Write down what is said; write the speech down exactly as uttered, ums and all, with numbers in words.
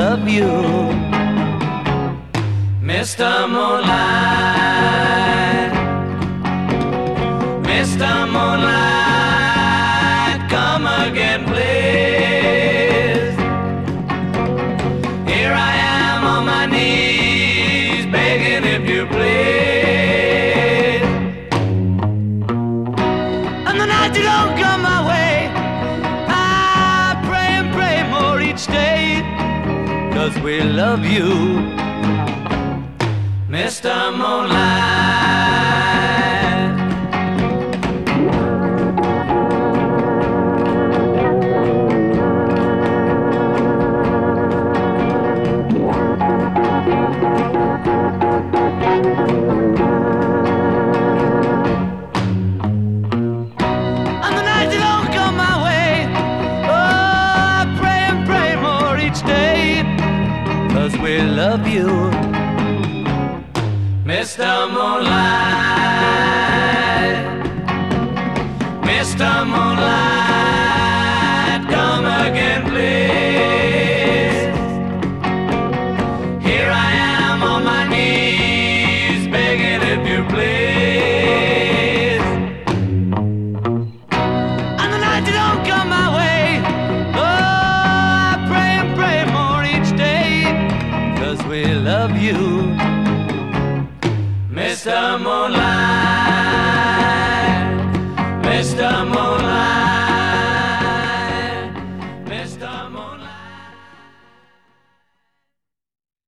love you. Mister Moonlight, Mister Moonlight, come again, please. Here I am on my knees, begging if you please. And the night you don't come my way, I pray and pray more each day, 'cause we love you, Mister Moonlight. And the nights you don't come my way, oh, I pray and pray more each day, 'cause we love you, Mister Moonlight, Mister Moonlight, come again, please. Here I am on my knees, begging if you please. And the night you don't come my way, oh, I pray and pray more each day, 'cause we love you, Mister Moonlight.